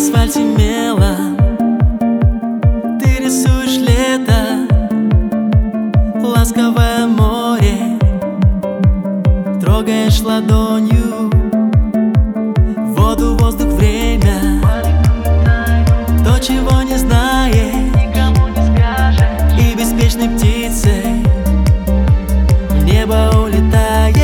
асфальте мелом ты рисуешь лето, ласковое море, трогаешь ладонью воду, воздух, время. То, чего не знаешь, никому не скажешь, и беспечной птицей в небо улетаешь.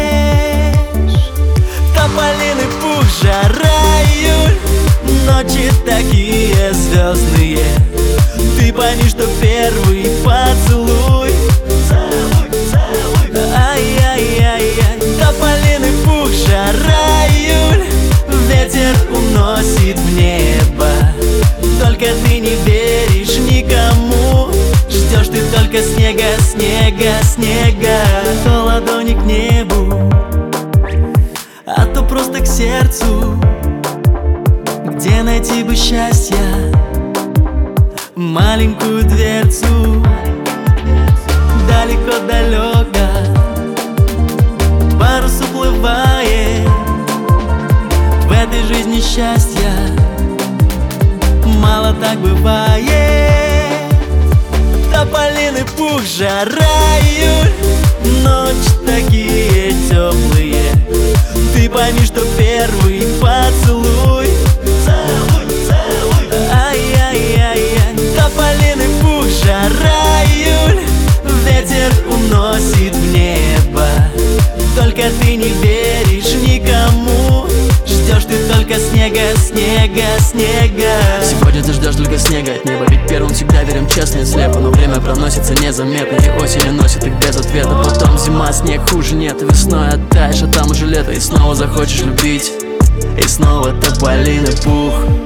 Тополиный пух, жара, июль, ночи такие звездные. Ты пойми, что первый поцелуй, целуй, целуй. ай-яй-яй-яй. Тополиный пух, жара, июль, ветер уносит в небо. Только ты не веришь никому, ждешь ты только снега, снега, снега. То ладони к небу, а то просто к сердцу. Где найти бы счастье, маленькую дверцу? Далеко-далеко парус уплывает. В этой жизни счастья мало так бывает. Тополиный пух, жара, июль, ночи такие теплые. Ты пойми, что первый поцелуй, Целуй, целуй. ай-яй-яй-яй. Тополиный пух, жара, июль, ветер уносит в небо. Только ты не веришь никому, ждешь ты только снега, снега, снега. Сегодня ты ждешь только снега от неба, ведь первым всегда верим честно и слепо. Но время проносится незаметно, и осень носит их без ответа. Потом зима, снег, хуже нет, весной оттаешь, а там уже лето. И снова захочешь любить, и снова тополиный пух.